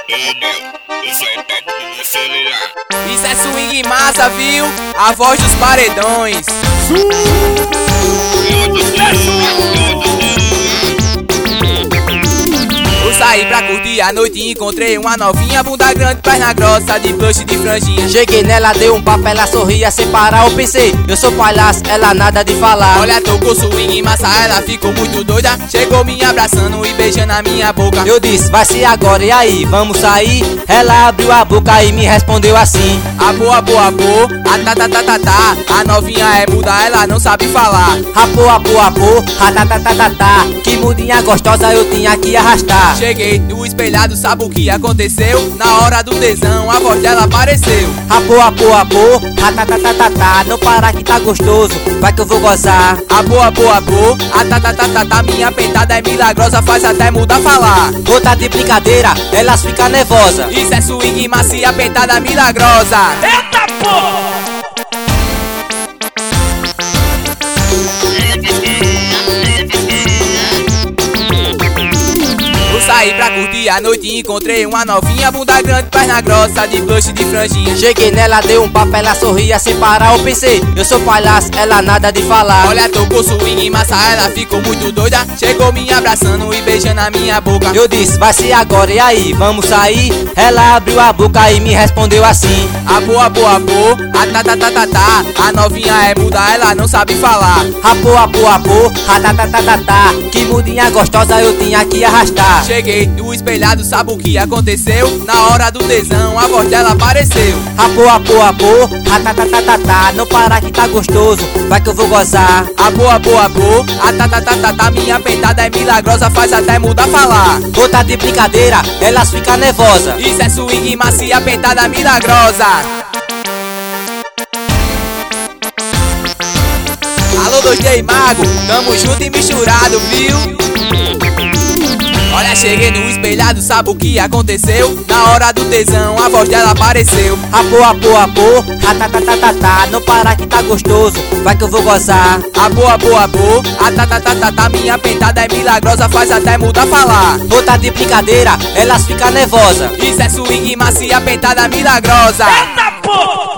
Isso é swing massa, viu? A voz dos paredões. Eu saí pra curtir a noite e encontrei uma novinha, bunda grande, perna grossa, de blush de franjinha. Cheguei nela, dei um papo, ela sorria sem parar. Eu pensei, eu sou palhaço, ela nada de falar. Olha, tocou swing massa, ela ficou muito doida. Chegou me abraçando e beijando a minha boca. Eu disse, vai ser agora, e aí, vamos sair? Ela abriu a boca e me respondeu assim: Abô, abô, abô, a tá tá tá tá tá. A novinha é muda, ela não sabe falar. Rapô, apô, apô, a tá tá tá tá tá. Que mudinha gostosa eu tinha que arrastar. Cheguei no espelhado, sabe o que aconteceu? Na hora do tesão, a voz dela apareceu. Rapô, apô, apô, a tá tá tá tá tá. Não para que tá gostoso, vai que eu vou gozar. Abô, abô, abô, a tá tá tá tá tá. Minha pentada é milagrosa, faz até mudar falar. Outra de brincadeira, elas ficam nervosas. Isso é swing macia, pentada milagrosa. Eita porra! Eu saí pra curtir a noite e encontrei uma novinha, bunda grande, perna grossa, de blush de franjinha. Cheguei nela, dei um papo, ela sorria sem parar. Eu pensei, eu sou palhaço, ela nada de falar. Olha, tocou swing massa, ela ficou muito doida. Chegou me abraçando e beijando a minha boca. Eu disse, vai ser agora, e aí, vamos sair? Ela abriu a boca e me respondeu assim: Abô, abô, abô, a tá tá tá tá tá. A novinha é muda, ela não sabe falar. Rapô, apô, apô, a tá tá tá tá tá. Que mudinha gostosa eu tinha que arrastar. Cheguei no espelhado, sabe o que aconteceu? Na hora do tesão, a voz dela apareceu. Rapô, apô, apô, a tá tá tá tá tá. Não para que tá gostoso, vai que eu vou gozar. Abô, abô, abô, a tá tá tá tá tá. Minha pentada é milagrosa, faz até mudar falar. Outra de brincadeira, elas ficam nervosas. Isso é swing macia, pentada milagrosa. Alô, 2D Mago, tamo junto e misturado, viu? Olha, cheguei no espelhado, sabe o que aconteceu? Na hora do tesão, a voz dela apareceu. Rapô, apô, apô, a tá tá tá tá tá. Não para que tá gostoso, vai que eu vou gozar. Abô, abô, abô, a tá tá tá tá tá. Minha pentada é milagrosa, faz até mudar falar. Outra de brincadeira, elas ficam nervosas. Isso é swing macia, pentada milagrosa. Eita porra!